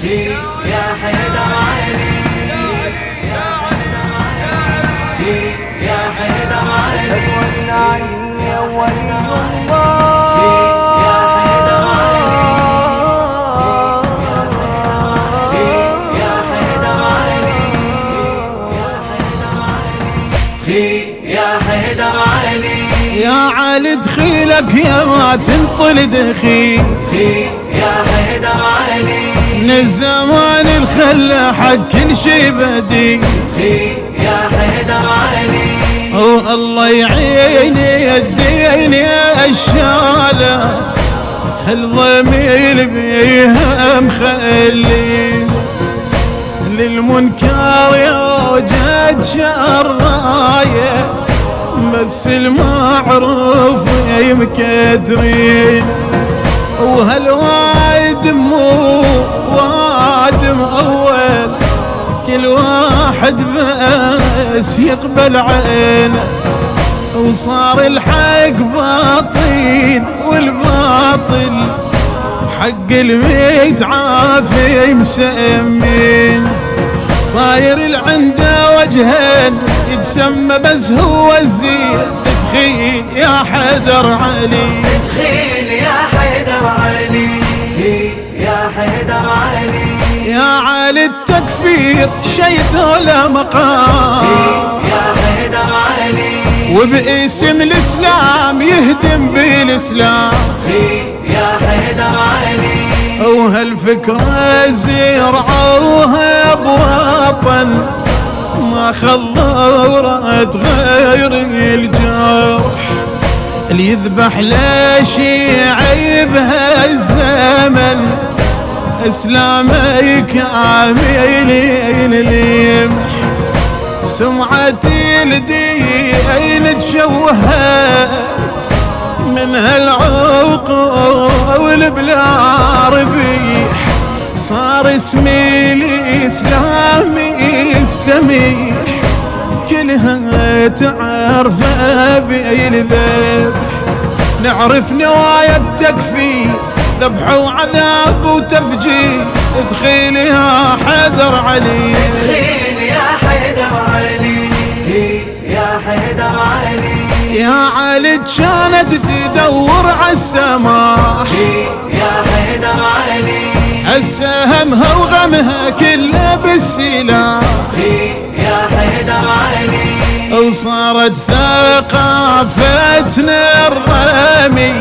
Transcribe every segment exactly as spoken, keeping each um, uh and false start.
في يا حيدر علي، يا حيدر علي، في يا حيدر علي، أشهد أن علي ولي الله. في يا حيدر علي، في يا حيدر علي، في يا حيدر علي، يا علي دخيلك يا ما تنطل دخيل، في يا حيدر علي، من الزمان الخلى حق كل شي بديل، في يا حيدر علي، والله يعيني الدين يا الشالة، هالضميل بيها مخلي للمنكر يوجد شرايه، بس المعروف مكدرين، وهالواد مو وادم اول، كل واحد بس يقبل عينه، وصار الحق باطين والباطل حق الميت عافي مسمين، صاير العنده وجهين يتسمى بس هو الزين، تخيل يا حيدر علي، تخيل يا حيدر علي، في يا حيدر علي، يا علي التكفير شي ذولا مقام، يا حيدر علي، وباسم الاسلام يهدم بالاسلام، في يا حيدر علي، وهالفكرة زرعوها بوطن ما خضرت غير الجرح، اللي يذبح لا شيعي بهالزمن اسلامي كاملين اليمح، سمعتي الدين تشوهت من هالعقول بلا ربيح، صار اسمي الاسلامي السميح كلها تعرفه بالذبح، نعرف نوايا التكفير ذبح وعذاب وتفجير، تخيل يا حيدر علي، تخيل يا حيدر علي، في يا حيدر علي، يا علي كانت تدور عالسماح، في يا حيدر علي، هسه همها وغمها كله بالسلاح، في يا حيدر علي، وصارت ثقافتنا الرمي،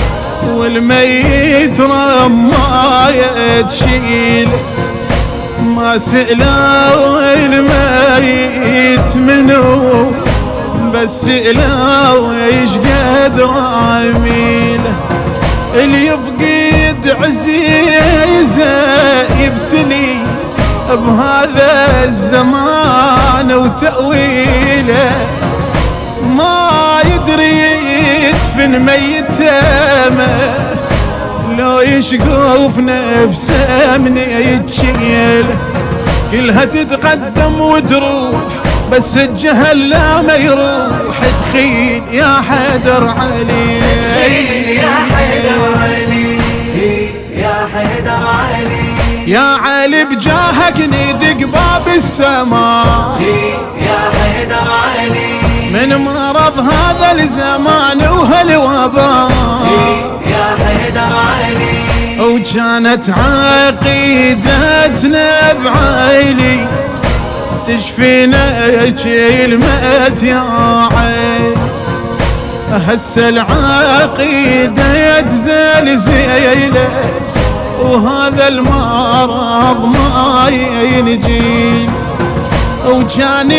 والميت رماية تشيل، ما سئلوا الميت منو بس سئلوا ايش قد راميله، اللي يفقد عزيزه يبتلي بهذا الزمان وتأويله، ما يدري يدفن ميتامه لو يشقوف نفسه من يتشيل، كلها تتقدم وتروح بس الجهل لا ما يروح، تخيل يا حيدر علي، تخيل يا حيدر علي، في يا حيدر علي، يا علي بجاهك ندق باب السماء، في يا حيدر علي، من مرض هذا الزمان وهالوباء، في يا حيدر علي، وكانت عقيدتنا بعيلي تشفينا كلمة يا عين، هسه العقيدة زلزلت وهذا المرض ما ينجي، وكان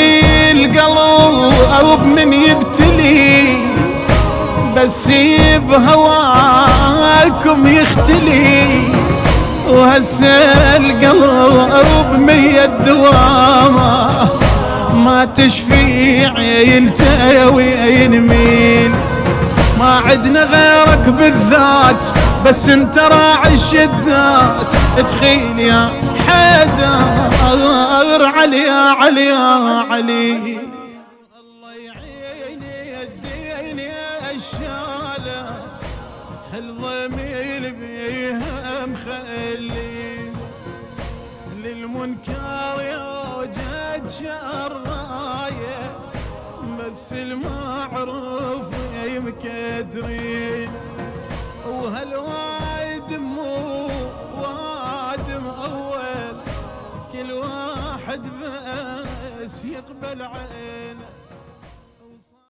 القلب من يبتلي بس بهواكم يختلي، وهسه القلب مية دوامه ما تشفي عيلته وينميل، ما عدنا غيرك بالذات بس انت راعي الشدات، تخيل يا حيدر علي يا علي يا علي، الله يعيني الدين يا الشالة، هالضميل بيها مخلي للمنكر يوجد شرايه، بس المعروف يمكدرين، وهالوادم مو وادم اول، كل واحد بس يقبل عينه.